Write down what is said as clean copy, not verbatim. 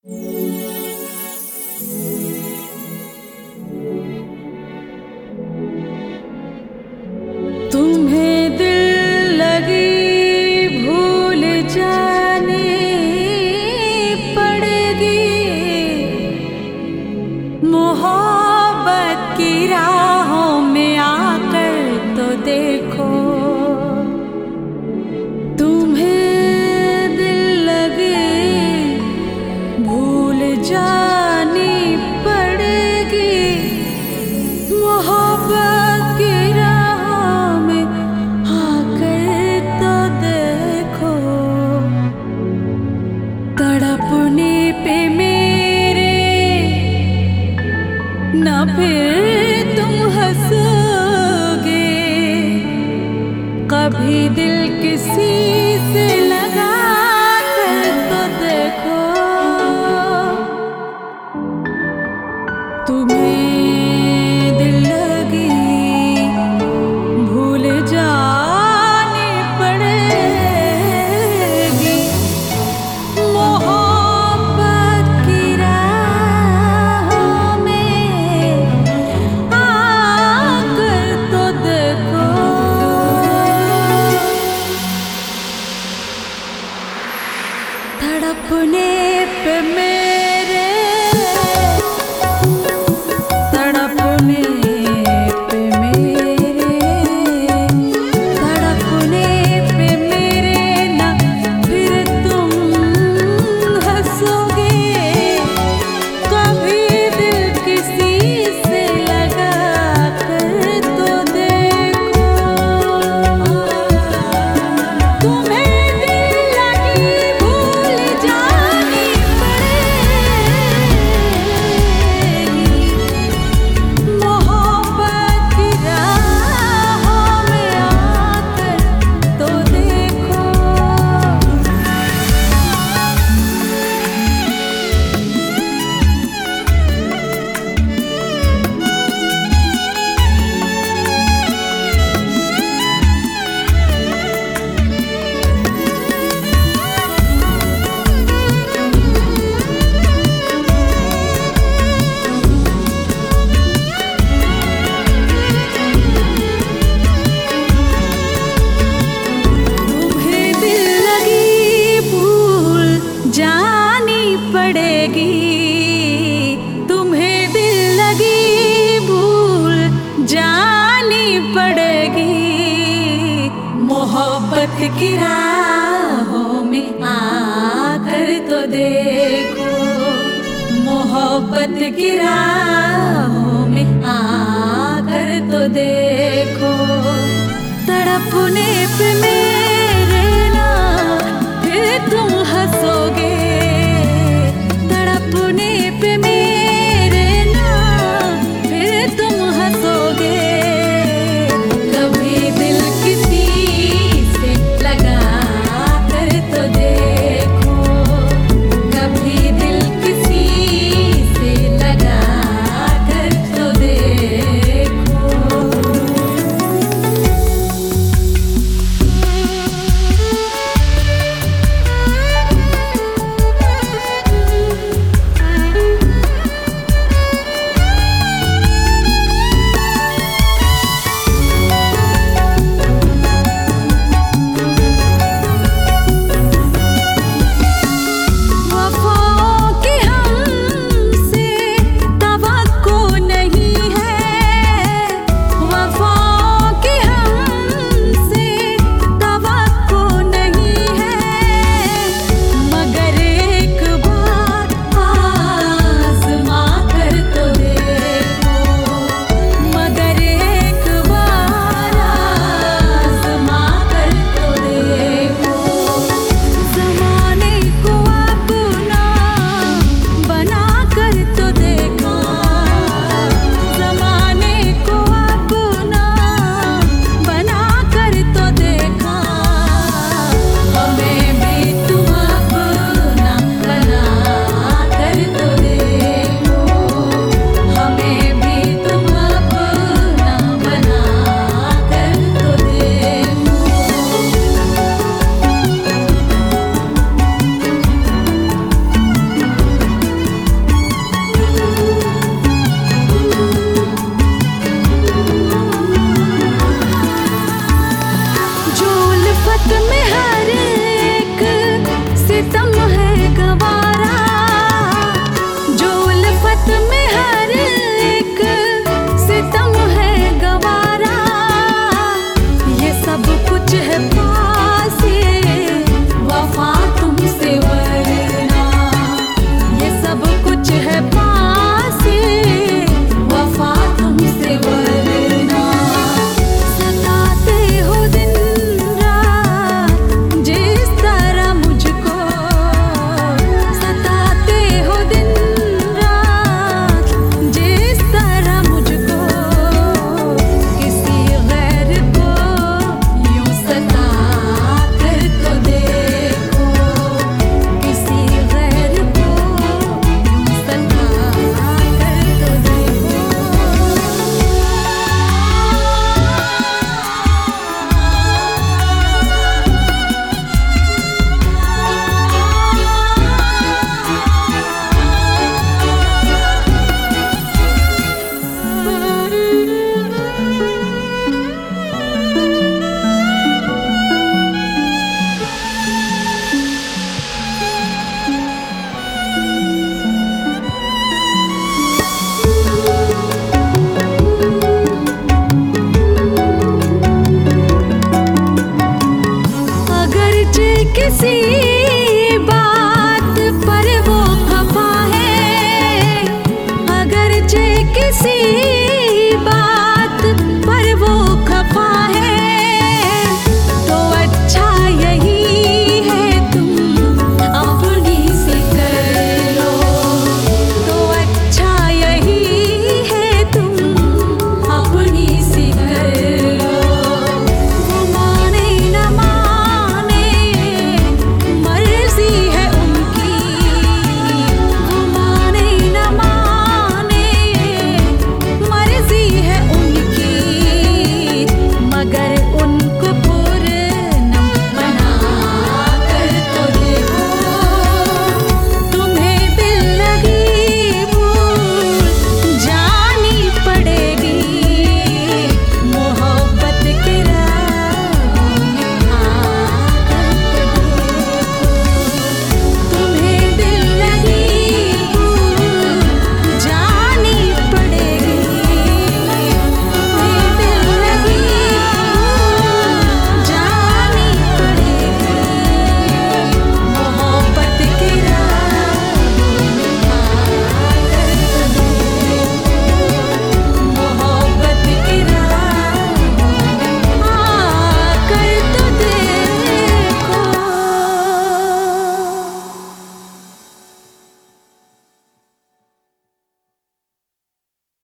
तुम्हें दिल लगी भूल जाने पड़ेगी, मोहब्बत की राहों में आकर तो देखो। तुम्हें दिल लगी भूल जानी पड़ेगी, मोहब्बत की राहों में आकर तो देखो। तड़पने पे मेरे ना फिर तुम हंसोगे, कभी दिल किसी से लगा कर तो देखो। तुम्हें दिल लगी भूल जानी पड़ेगी, मोहब्बत की राहों में आकर तो देखो। तड़पने पे मेरे, तड़पने पे मेरे, तड़पने पे मेरे ना फिर तुम हंसोगे, कभी दिल किसी से लगा कर तो देखो। तुम्हें दिल लगी भूल जानी पड़ेगी, मोहब्बत की राहों में आकर तो देखो। तुम्हें दिल लगी भूल जानी पड़ेगी, तुम्हें दिल लगी भूल जानी पड़ेगी, मोहब्बत की राहों में आकर तो देखो। मोहब्बत की राहों में आकर तो देखो। तड़पने पे मेरे ना फिर तुम हंसोगे, तड़पने पे मेरे ना फिर तुम हंसोगे, कभी दिल किसी से लगा कर तो देखो। कभी दिल किसी से लगा कर तो देखो। नसीबा